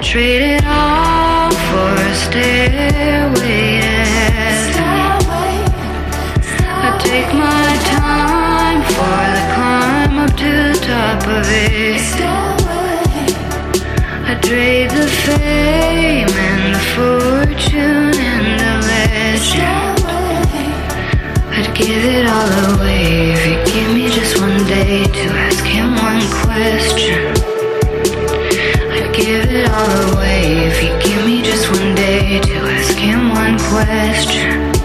trade it all for a stairway to heaven. I take my time for the climb up to the top of it. I trade the fame and the fortune and the legend. I'd give it all away if you give me just one day to ask him one question. I'd give it all away if you give me just one day to ask him one question.